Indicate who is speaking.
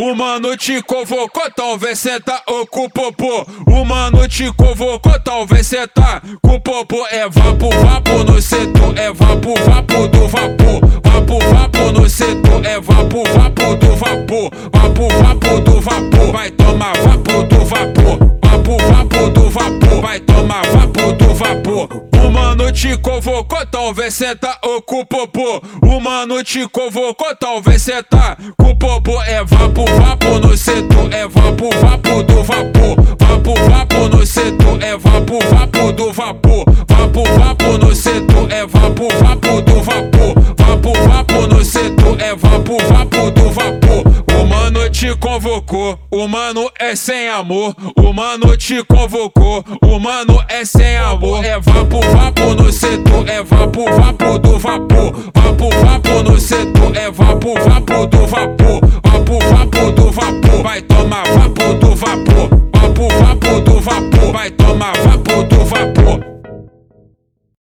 Speaker 1: O mano te convocou, talvez cê tá com o popô. O mano te convocou, talvez cê tá com o popô. É vapo, vapo no setor, é vapo, vapo do vapor. Vapo, vapo no setor, é vapo, vapo do vapor. Vapo, vapo do vapor, vai tomar vapo do vapor. Vapo, vapo do vapor, vai tomar vapo do vapor. O mano te convocou, talvez cê tá com o popô. O mano te convocou, talvez cê tá com o popô. É vapo, vapo no setor, é vapo, vapo do vapor. Vapo, vapo no setor, é vapo, vapo do vapor. Vapo, vapo no setor, é vapo, vapo do vapor. Vapo, vapo no setor, é vapo, vapo do vapor. O mano te convocou, o mano é sem amor. O mano te convocou, o mano é sem amor. É vapo, vapo no setor, é vapo, vapo do vapor. Vapo, vapo no setor, é vapo, vapo do vapor. Vapo, vapo do vapor, vai tomar vapo do vapor.